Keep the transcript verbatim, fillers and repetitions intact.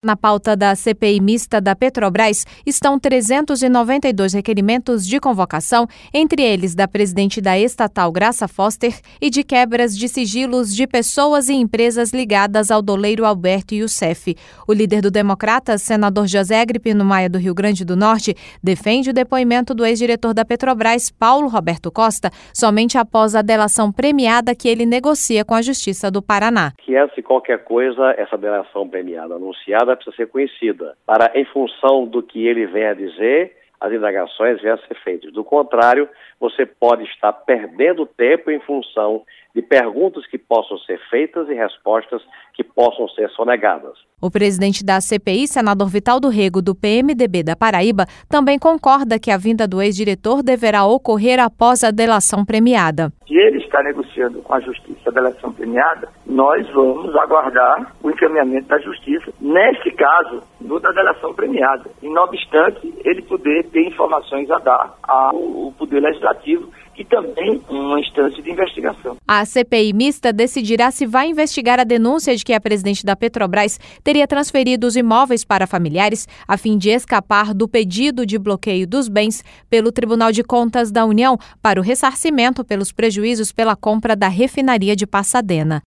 Na pauta da C P I mista da Petrobras estão trezentos e noventa e dois requerimentos de convocação, entre eles da presidente da estatal Graça Foster e de quebras de sigilos de pessoas e empresas ligadas ao doleiro Alberto Youssef. O líder do Democratas, senador José Agripino Maia do Rio Grande do Norte, defende o depoimento do ex-diretor da Petrobras, Paulo Roberto Costa, somente após a delação premiada que ele negocia com a Justiça do Paraná. Que antes de qualquer coisa, essa delação premiada anunciada precisa ser conhecida, para, em função do que ele vem a dizer, as indagações venham a ser feitas. Do contrário, você pode estar perdendo tempo em função de perguntas que possam ser feitas e respostas que possam ser sonegadas. O presidente da C P I, senador Vital do Rego, do P M D B da Paraíba, também concorda que a vinda do ex-diretor deverá ocorrer após a delação premiada. Se ele está negociando com a Justiça a delação premiada, nós vamos aguardar o encaminhamento da Justiça, nesse caso, no da delação premiada. E, não obstante, ele poder ter informações a dar ao Poder Legislativo e também uma instância de investigação. A C P I mista decidirá se vai investigar a denúncia de que a presidente da Petrobras teria transferido os imóveis para familiares a fim de escapar do pedido de bloqueio dos bens pelo Tribunal de Contas da União para o ressarcimento pelos prejuízos pela compra da refinaria de Pasadena.